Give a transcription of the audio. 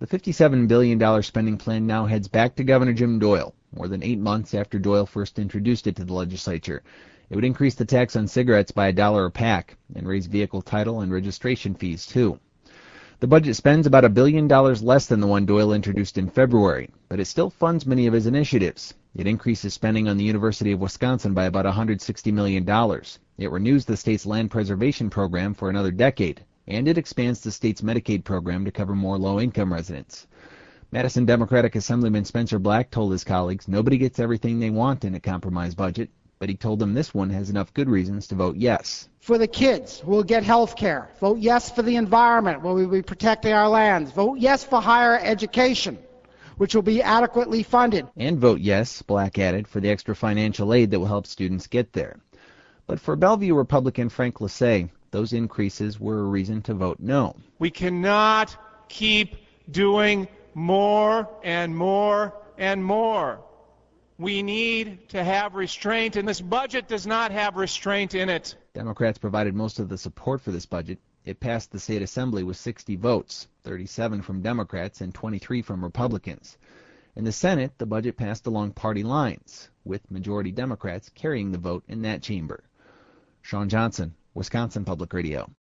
The $57 billion spending plan now heads back to Governor Jim Doyle, more than 8 months after Doyle first introduced it to the legislature. It would increase the tax on cigarettes by $1 a pack and raise vehicle title and registration fees, too. The budget spends about $1 billion less than the one Doyle introduced in February, but it still funds many of his initiatives. It increases spending on the University of Wisconsin by about $160 million. It renews the state's land preservation program for another decade, and it expands the state's Medicaid program to cover more low-income residents. Madison Democratic Assemblyman Spencer Black told his colleagues nobody gets everything they want in a compromise budget, but he told them this one has enough good reasons to vote yes. For the kids who will get health care. Vote yes for the environment, where we will be protecting our lands. Vote yes for higher education, which will be adequately funded. And vote yes, Black added, for the extra financial aid that will help students get there. But for Bellevue Republican Frank Lasay, those increases were a reason to vote no. We cannot keep doing more and more and more. We need to have restraint, and this budget does not have restraint in it. Democrats provided most of the support for this budget. It passed the state assembly with 60 votes, 37 from Democrats and 23 from Republicans. In the Senate, the budget passed along party lines, with majority Democrats carrying the vote in that chamber. Sean Johnson, Wisconsin Public Radio.